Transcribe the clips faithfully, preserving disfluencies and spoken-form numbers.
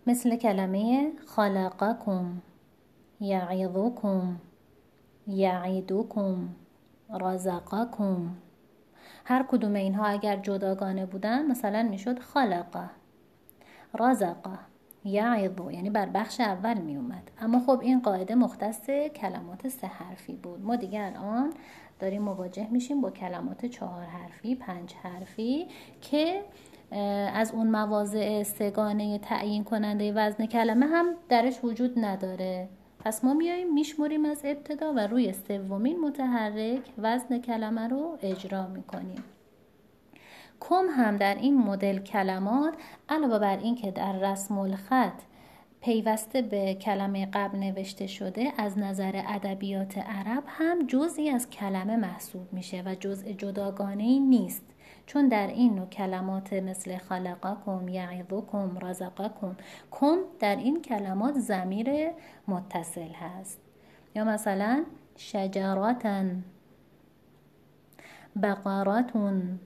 مثل کلمه خلقکم، یعظکم، یعیدکم، رزقکم. هر کدوم اینها اگر جداگانه بودن مثلا میشد خلقه، رزقه، یعظ، یعنی بر بخش اول می اومد. اما خب این قاعده مختص کلمات سه حرفی بود. ما دیگه الان داریم مواجه میشیم با کلمات چهار حرفی، پنج حرفی که از اون مواضع سگانه تعیین کننده وزن کلمه هم درش وجود نداره. پس ما میاییم میشمریم از ابتدا و روی سومین متحرک وزن کلمه رو اجرا میکنیم. کم هم در این مدل کلمات علاوه بر این که در رسم الخط پیوسته به کلمه قبل نوشته شده، از نظر ادبیات عرب هم جزئی از کلمه محسوب میشه و جزء جداگانه‌ای نیست، چون در این نوع کلمات مثل خلقکم، یعظکم، رزقکم، کم در این کلمات ضمیر متصل هست. یا مثلا شجراتن، بقراتون.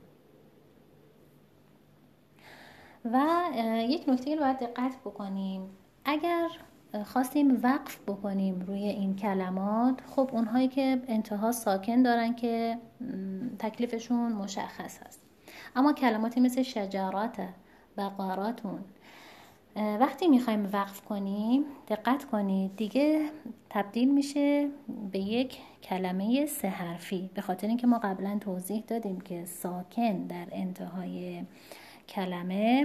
و یک نکته رو باید دقت بکنیم، اگر خواستیم وقف بکنیم روی این کلمات، خب اونهایی که انتها ساکن دارن که تکلیفشون مشخص هست. اما کلماتی مثل شجرات، بقراتون، وقتی میخوایم وقف کنیم دقت کنید دیگه تبدیل میشه به یک کلمه سه حرفی، به خاطر اینکه ما قبلا توضیح دادیم که ساکن در انتهای کلمه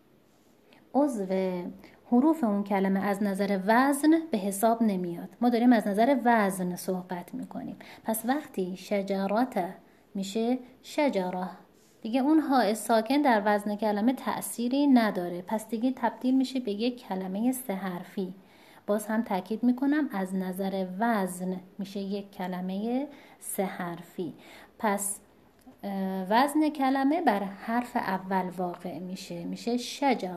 عضو حروف اون کلمه از نظر وزن به حساب نمیاد. ما داریم از نظر وزن صحبت میکنیم. پس وقتی شجرات میشه شجره، دیگه اون های ساکن در وزن کلمه تأثیری نداره، پس دیگه تبدیل میشه به یک کلمه سه حرفی. باز هم تاکید میکنم از نظر وزن میشه یک کلمه سه حرفی. پس وزن کلمه بر حرف اول واقع میشه، میشه شجر.